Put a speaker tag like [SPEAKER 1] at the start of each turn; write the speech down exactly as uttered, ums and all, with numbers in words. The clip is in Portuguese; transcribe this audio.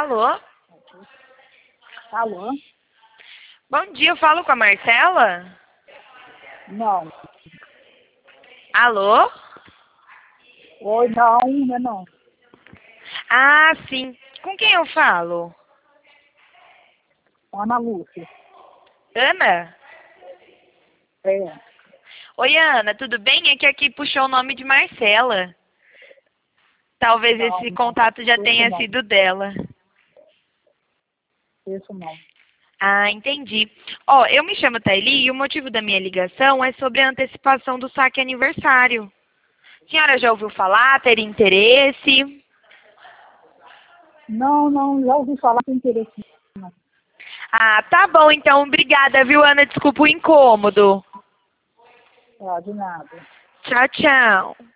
[SPEAKER 1] Alô?
[SPEAKER 2] Alô?
[SPEAKER 1] Bom dia, eu falo com a Marcela?
[SPEAKER 2] Não.
[SPEAKER 1] Alô?
[SPEAKER 2] Oi, não, não é não.
[SPEAKER 1] Ah, sim. Com quem eu falo?
[SPEAKER 2] Ana Lúcia.
[SPEAKER 1] Ana?
[SPEAKER 2] É.
[SPEAKER 1] Oi, Ana, tudo bem? É que aqui puxou o nome de Marcela. Talvez
[SPEAKER 2] Não,
[SPEAKER 1] esse
[SPEAKER 2] não.
[SPEAKER 1] contato já
[SPEAKER 2] Isso
[SPEAKER 1] tenha
[SPEAKER 2] não.
[SPEAKER 1] sido dela.
[SPEAKER 2] Isso não.
[SPEAKER 1] Ah, entendi. Ó, eu me chamo Thaili e o motivo da minha ligação é sobre a antecipação do saque aniversário. A senhora já ouviu falar, ter interesse?
[SPEAKER 2] Não, não, já ouvi falar sem interesse. Não.
[SPEAKER 1] Ah, tá bom então. Obrigada, viu, Ana? Desculpa o incômodo.
[SPEAKER 2] Ah, de nada.
[SPEAKER 1] Tchau, tchau.